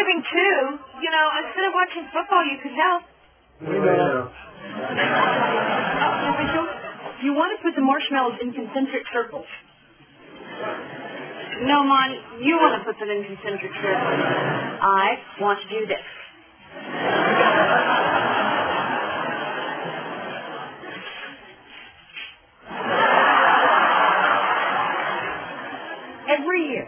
Thanksgiving, too. You know, instead of watching football, you could help. Official, you want to put the marshmallows in concentric circles. No, Mon, you want to put them in concentric circles. I want to do this. Every year.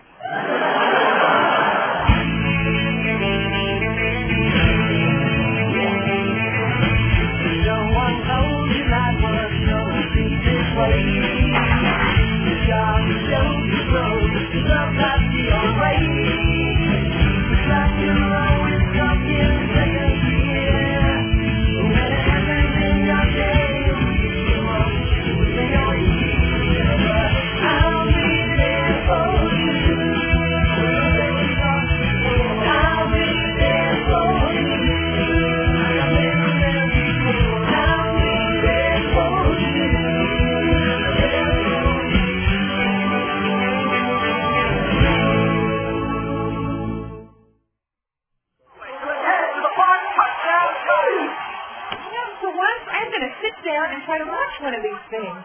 Try to watch one of these things.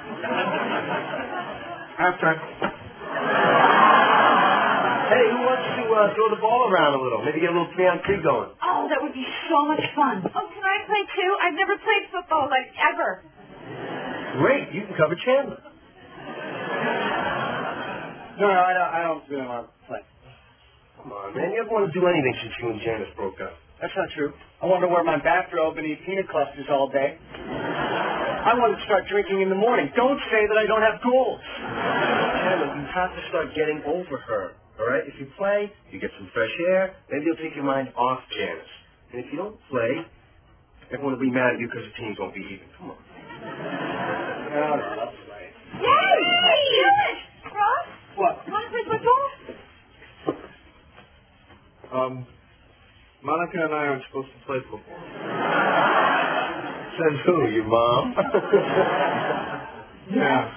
Halftime. Hey, who wants to throw the ball around a little? Maybe get a little 3-on-3 going. Oh, that would be so much fun. Oh, can I play too? I've never played football, like, ever. Great, you can cover Chandler. No, I don't really want to play. Come on, man, you haven't wanted to do anything since you and Janice broke up. That's not true. I want to wear my bathrobe and eat peanut clusters all day. I want to start drinking in the morning. Don't say that I don't have goals. Chandler, you have to start getting over her, all right? If you play, you get some fresh air, maybe you'll take your mind off Janice. And if you don't play, everyone will be mad at you because the teams won't be even. Come on. No, I'll play. Yay! Do it! Ross? What? You want to play football? Monica and I aren't supposed to play football. Says who, your mom? Yeah.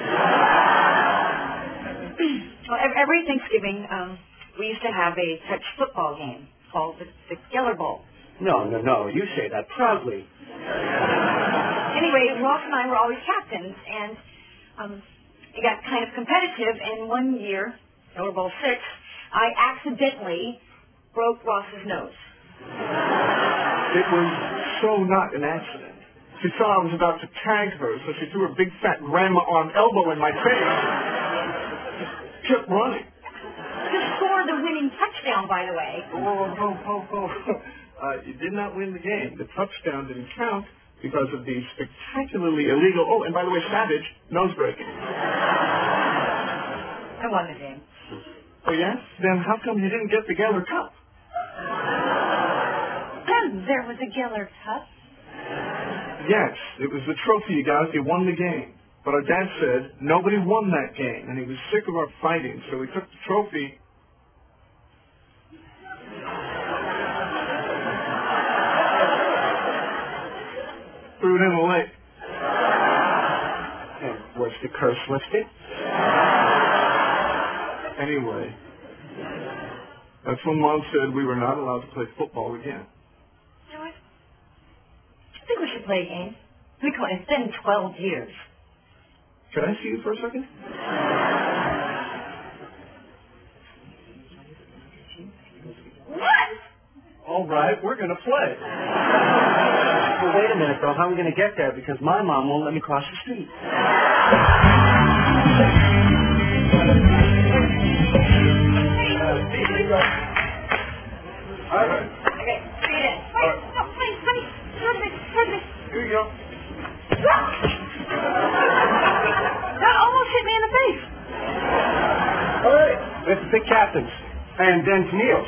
Well, every Thanksgiving, we used to have a touch football game called the Geller Bowl. No, you say that proudly. Anyway, Ross and I were always captains, and it got kind of competitive, and one year, Geller Bowl 6, I accidentally broke Ross's nose. It was so not an accident. She saw I was about to tag her, so she threw her big fat grandma-armed elbow in my face. Kept running. You scored the winning touchdown, by the way. You did not win the game. The touchdown didn't count because of the spectacularly illegal, and by the way, savage, nose breaking. I won the game. Oh, yes? Then how come you didn't get the Geller Cup? There was a Geller Cup. Yes, it was the trophy you got if you won the game. But our dad said nobody won that game, and he was sick of our fighting, so he took the trophy. Threw it in the lake. And was the curse lifted? Anyway, that's when Mom said we were not allowed to play football again. You know what? I think we should play a game. Come on, it's been 12 years. Can I see you for a second? What? All right, we're going to play. Well, wait a minute, though. How are we going to get there? Because my mom won't let me cross the street. All right. Okay, feed it. Wait, no, please, honey. Here you go. That almost hit me in the face. All right. Let's pick captains. And then Neil's.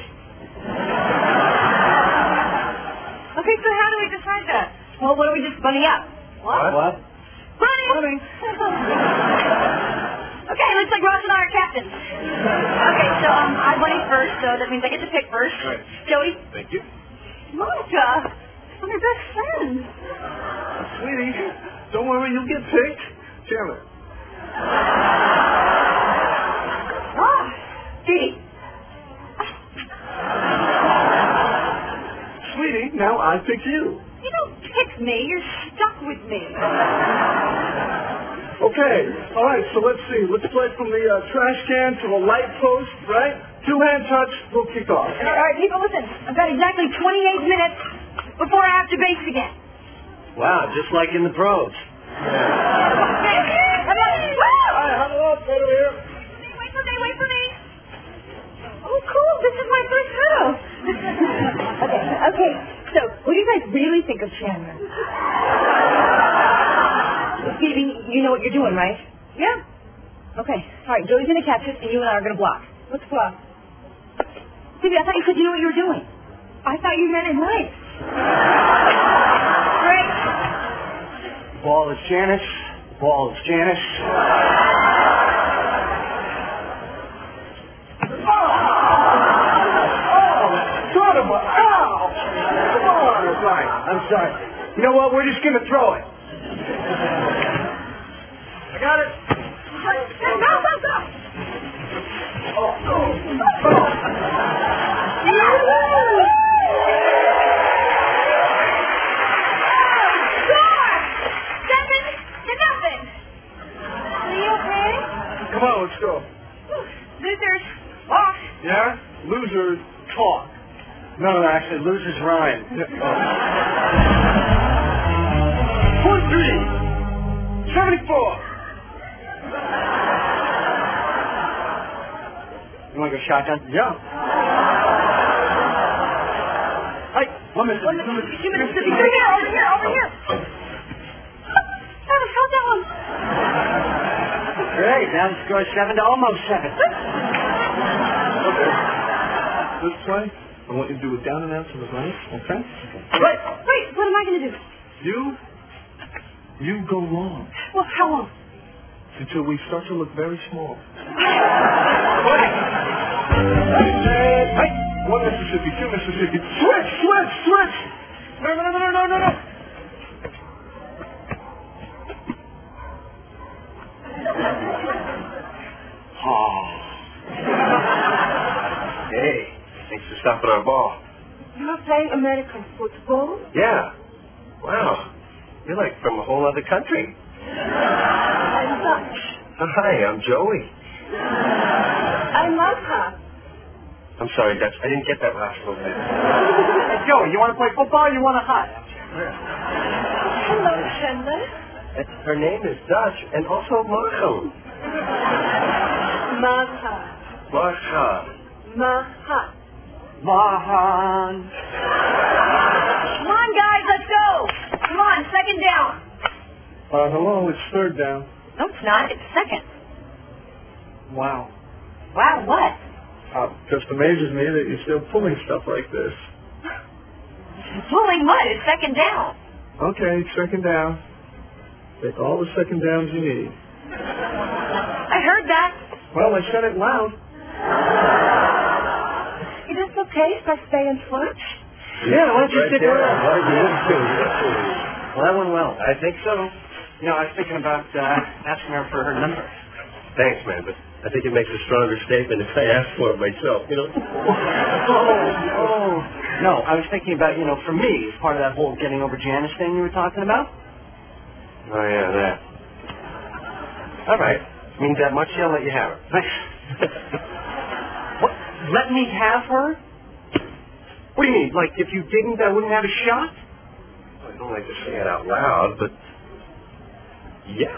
Okay, so how do we decide that? Well, what do we just bunny up? What? Bunny! Okay, looks like Ross and I are captains. Okay, so I bunny first, so that means I get to pick first. Right. Joey? Thank you. Monica! I'm your best friend. Sweetie, don't worry, you'll get picked. Chandler. Ross! Dee Dee. sweetie, now I pick you. You don't pick me. You're stuck with me. Okay, all right, so let's see. Let's play from the trash can to the light post, right? Two-hand touch, we'll kick off. All right, people, listen. I've got exactly 28 minutes before I have to base again. Wow, just like in the pros. Come on. All right, huddle up, right over here. Wait for me. Oh, cool. This is my first hurdle. Okay. So, what do you guys really think of Chandler? Stevie, you know what you're doing, right? Yeah. Okay. All right, Joey's going to catch it, and you and I are going to block. Let's block. Stevie, I thought you said you knew what you were doing. I thought you meant it right. Great. Ball is Janice. Ball is Janice. Son of a... Ow! Come on. Right. I'm sorry. You know what? We're just going to throw it. I got it. Come on, let's go. Losers, walk. Yeah? Losers talk. No, actually, losers rhyme. 43. 74. You want to go shotgun? Yeah. Hey, one minute. 2 minutes. Over here. How's that one? Great. Now the score is 7 to almost 7. Okay. This play, I want you to do it down and out to the right, okay? Wait, what am I going to do? You go long Well, how long? until we start to look very small. Hey, 1 Mississippi, 2 Mississippi. Switch! No. Hey, thanks for stopping our ball. You're playing American football? Yeah. Wow. You're like from a whole other country. I'm Dutch. Hi, I'm Joey. I'm Martha. I'm sorry, Dutch. I didn't get that last little bit. Hey, Joey, you want to play football or you want to hunt? Hello, Chandler. Her name is Dutch and also Markham. Martha. Mahan. Come on, guys, let's go. Come on, second down. Hello, it's third down. No, it's not. It's second. Wow. Wow, what? Just amazes me that you're still pulling stuff like this. Pulling what? It's second down. Okay, second down. Take all the second downs you need. I heard that. Well, I said it loud. Is this okay if I stay and flirt? Yeah, why don't you sit there. down? Well, that went well. I think so. You know, I was thinking about asking her for her number. Thanks, man, but I think it makes a stronger statement if I ask for it myself, you know? No, I was thinking about, for me, part of that whole getting over Janice thing you were talking about. Oh, yeah, that. All right. Means that much, I'll let you have her. What? Let me have her? What do you mean? Like, if you didn't, I wouldn't have a shot? I don't like to say it out loud, but... yeah.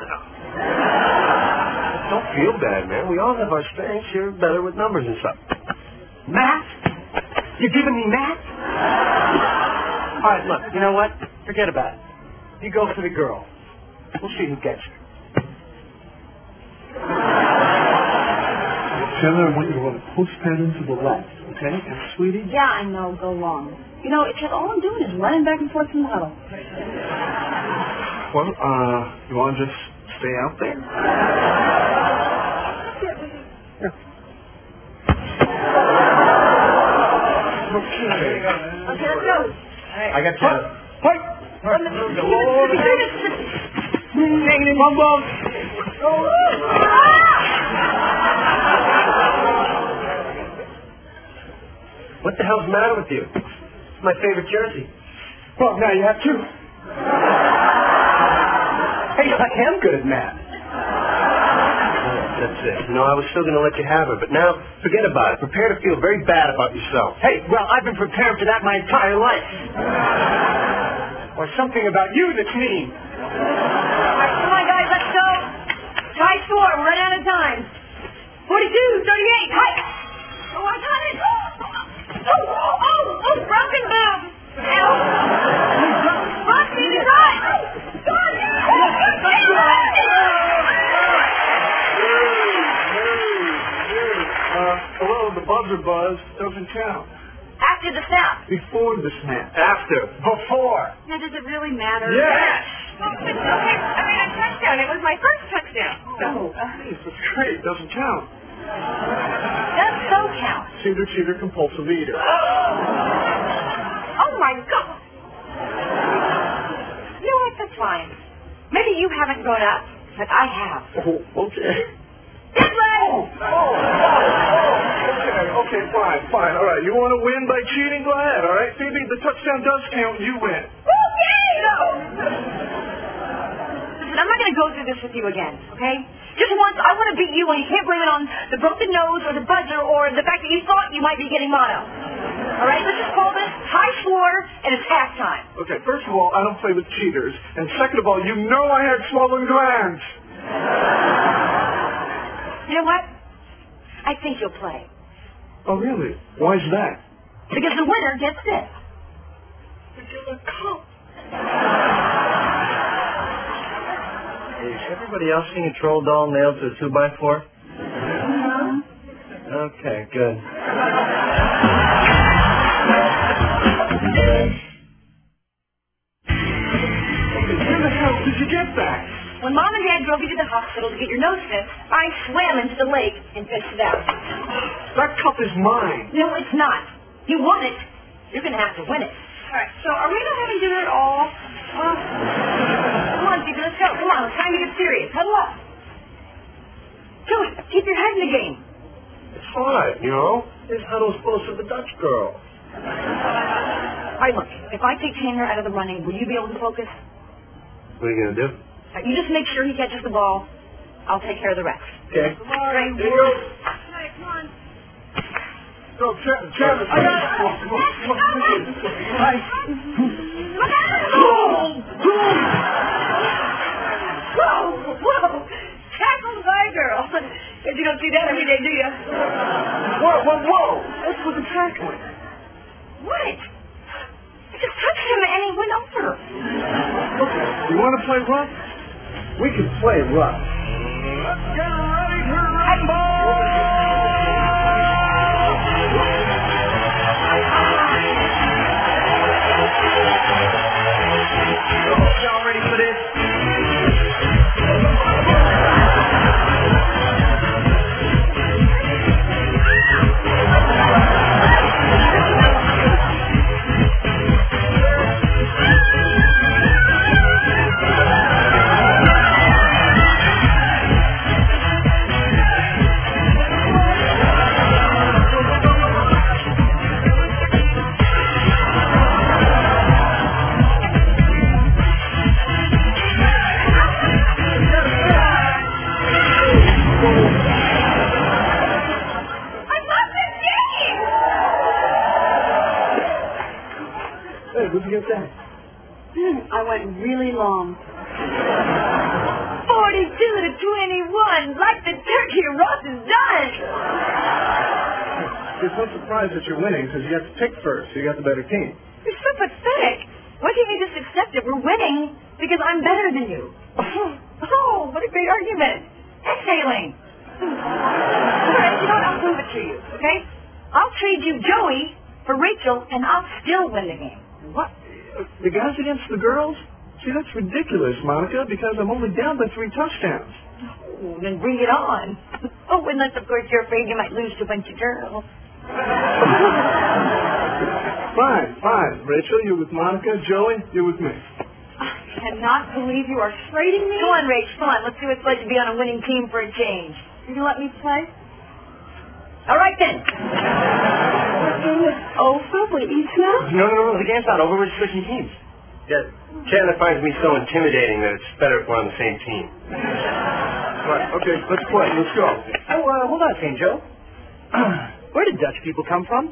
Don't feel bad, man. We all have our strengths. You're better with numbers and stuff. Math? You're giving me math? All right, look, you know what? Forget about it. You go for the girl. We'll see who gets her. Chandler, I want you to run a post pattern to the left, okay? And sweetie? Yeah, I know. Go long. It's just all I'm doing is running back and forth from the huddle. Well, you want to just stay out there? Okay, let's go. I got you. Fight! What the hell's the matter with you? It's my favorite jersey. Well, now you have two. Hey, I am good at math. That's it. You know, I was still going to let you have her, but now, forget about it. Prepare to feel very bad about yourself. Hey, well, I've been prepared for that my entire life. Or something about you that's mean. All right, come on, guys, let's go. High score, we're running out of time. 42, 38, high. Oh, I got it. Oh, broken boob. Ow. Roxy, you right. Hello, the buzzer buzz doesn't count. After the snap. Before the snap. After. Before. Now, does it really matter? Yes! Okay, I mean, a touchdown. It was my first touchdown. Oh, geez, that's great. Doesn't count. Does so count. Cheater, cheater, compulsive eater. Oh, my God. You know what? That's fine. Maybe you haven't grown up, but I have. Oh, okay. This way! Okay, fine. All right, you want to win by cheating? Go ahead, all right? Phoebe, the touchdown does count. You win. Okay, Listen, I'm not going to go through this with you again, okay? Just once, I want to beat you, and you can't blame it on the broken nose or the buzzer or the fact that you thought you might be getting mono. All right, let's just call this high score, and it's halftime. Okay, first of all, I don't play with cheaters. And second of all, you know I had swollen glands. You know what? I think you'll play. Oh, really? Why's that? Because the winner gets this. Is everybody else seeing a troll doll nailed to a 2x4? Okay, good. Where the hell did you get that? When Mom and Dad drove you to the hospital to get your nose fixed, I swam into the lake and fished it out. That cup is mine. No, it's not. You won it. You're going to have to win it. All right, so are we not having dinner at all? Come on, Stevie, let's go. Come on, it's time to get serious. Huddle up. Joey, keep your head in the game. It's fine, you know? This huddle's close to the Dutch girl. All right, look, if I take Tanner out of the running, will you be able to focus? What are you going to do? All right, you just make sure he catches the ball. I'll take care of the rest. Okay. All right, Here you go. come on. Go, Travis. I got it. Right. Whoa! Tackle my girl. You don't see that every day, do you? Whoa. That's with the tackling. What? I just touched him and he went over. Okay, you want to play rough? We can play rough. Let's get ready to rumble! Y'all ready for this? Hey, what'd you get that? I went really long. 42 to 21, like the turkey Ross is done. It's no surprise that you're winning because you got to pick first, so you got the better team. You're so pathetic. Why can't you just accept it? We're winning because I'm better than you. Oh, what a great argument. Exhaling. All right, you know what? I'll prove it to you, okay? I'll trade you Joey for Rachel, and I'll still win the game. What? The guys against the girls? See, that's ridiculous, Monica, because I'm only down by 3 touchdowns. Oh, then bring it on. Oh, unless, of course, you're afraid you might lose to a bunch of girls. Fine. Rachel, you're with Monica. Joey, you're with me. I cannot believe you are trading me. Come on, Rach. Come on. Let's see what it's like to be on a winning team for a change. You gonna let me play? All right, then. Oh, Subway, eat snack. No, the game's not over. We're switching teams. Yeah, Chandler finds me so intimidating that it's better if we're on the same team. Right, okay, let's play. Let's go. Oh, hold on, St. Joe. Where did Dutch people come from?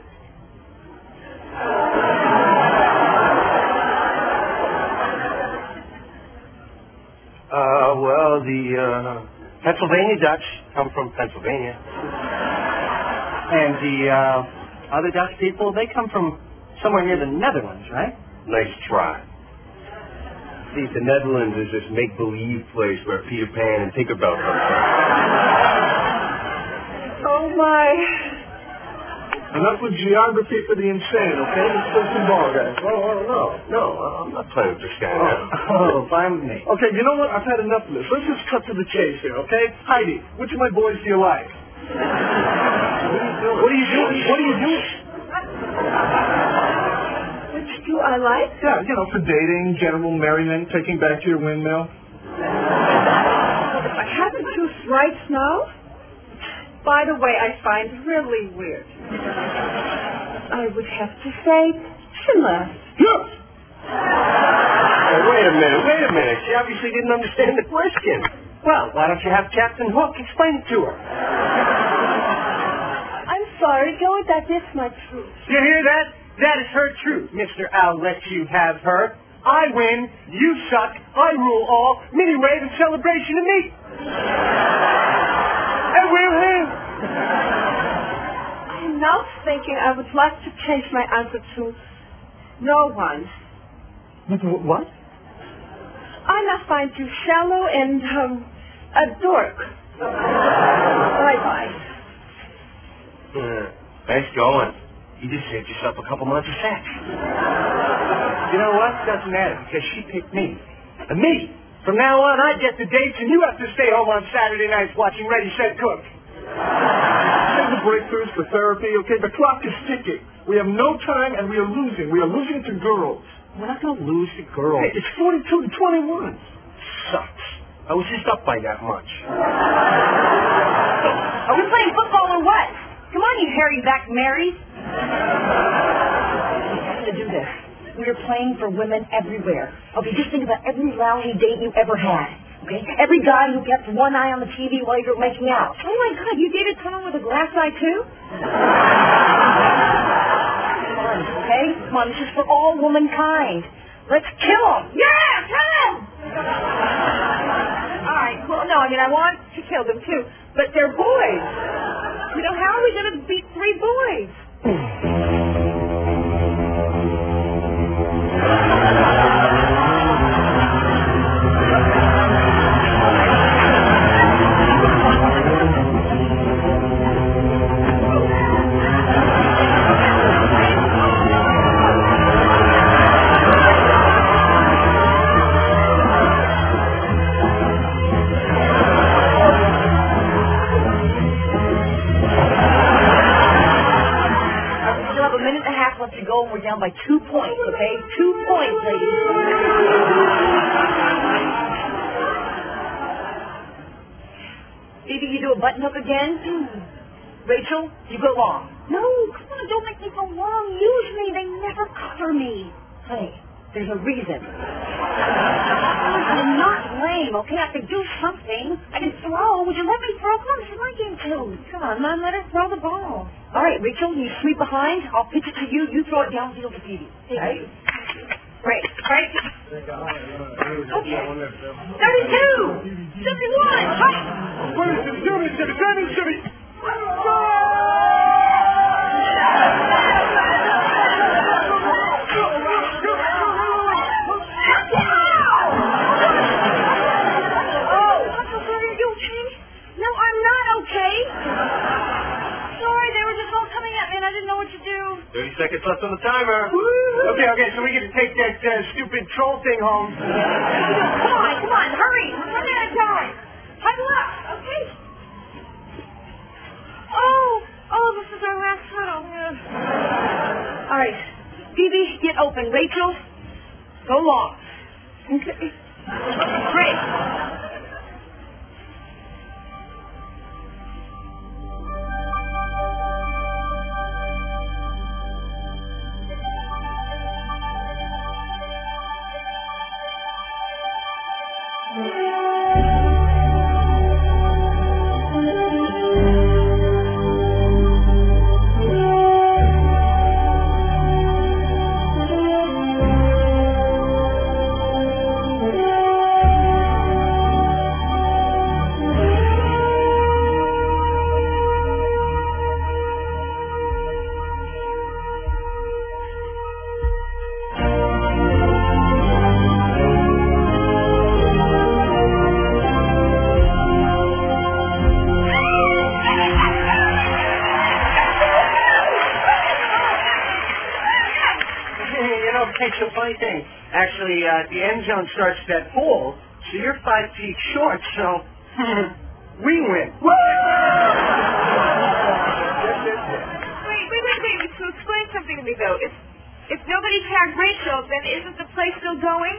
Well, the Pennsylvania Dutch come from Pennsylvania. And the other Dutch people, they come from somewhere near the Netherlands, right? Nice try. See, the Netherlands is this make-believe place where Peter Pan and Tinkerbell come from. Oh, my. Enough with geography for the insane, okay? Let's play some ball, guys. No, I'm not playing with this guy now. Oh, fine with me. Okay, you know what? I've had enough of this. Let's just cut to the chase here, okay? Heidi, which of my boys do you like? What are you doing? What are you doing? Which do I like? Yeah, you know, for dating, general merriment, taking back to your windmill. I haven't choose right now. By the way, I find really weird. I would have to say Schindler. Yes! Oh, wait a minute. She obviously didn't understand the question. Well, why don't you have Captain Hook explain it to her? I'm sorry, Joey, that is my truth. You hear that? That is her truth, Mr. I'll let you have her. I win, you suck, I rule all, mini rave and celebration of me. And we're here. I'm now thinking I would like to change my answer to no one. What? I must find you shallow and a dork. Bye-bye. Nice going. You just saved yourself a couple months of sex. You know what? Doesn't matter because she picked me. And me. From now on, I get the dates and you have to stay home on Saturday nights watching Ready, Set, Cook. Save the breakthroughs for therapy, okay? The clock is ticking. We have no time and we are losing. We are losing to girls. We're not going to lose to girls. Hey, it's 42 to 21. Sucks. I was just up by that much. Are we playing football or what? Come on, you hairy-backed Marys. We have to do this. We are playing for women everywhere. Okay, just think about every lousy date you ever had. Okay? Every guy who gets one eye on the TV while you're making out. Oh, my God, you dated someone with a glass eye, too? Come on, okay? Come on, this is for all womankind. Let's kill them. Yeah, kill them! All right, well, no, I want to kill them, too. But they're boys. You know, how are we going to beat 3 boys? We're down by 2 points, okay? 2 points, ladies. Phoebe, you do a button hook again? Rachel, you go long. No, come on, don't make me go long. Usually they never cover me. Honey, there's a reason. I'm not lame, okay? I can do something. I can throw. Would you let me throw? Come on, this is my game, too. Come on, Mom, let her throw the ball. All right, Rachel, you sweep behind. I'll pitch it to you. You throw it downfield to Phoebe. Right? Great. Right? Okay. 32! 71! Huh? No, I'm not okay. Sorry, they were just all coming at me and I didn't know what to do. 30 seconds left on the timer. Okay, so we get to take that stupid troll thing home. Come on, hurry. We're running out of time. Huddle up, okay? Oh, this is our last huddle. All right, Phoebe, get open. Rachel, go long. Okay. Great. Hey, so funny thing. Actually, the end zone starts at that pool, so you're 5 feet short, so we win. Wait. So explain something to me, though. If nobody tagged Rachel, then isn't the play still going?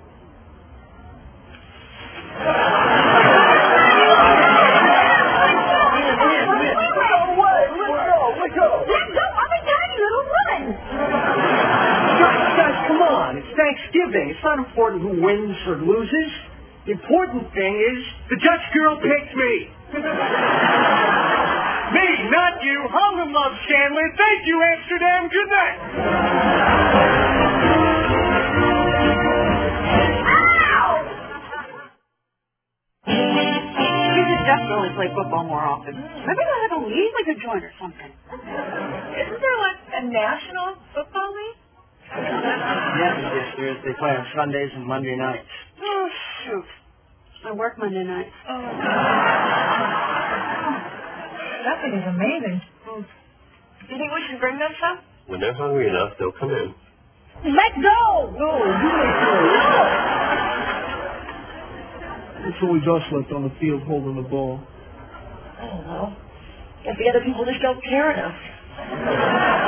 Let go. I'm a tiny little woman. Guys, come on. It's Thanksgiving. It's not important who wins or loses. The important thing is the Dutch girl picked me. Me, not you. Harlem loves Chandler. Thank you, Amsterdam. Good night. We should definitely play football more often. Maybe we'll have a league we could join or something. Isn't there like a national football league? Yes, there is. They play on Sundays and Monday nights. Oh, shoot. I work Monday nights. That thing is amazing. Do you think we should bring them some? When they're hungry enough, they'll come in. Let go! No, you ain't no. It's always us left on the field holding the ball. Oh, well. Guess the other people just don't care enough.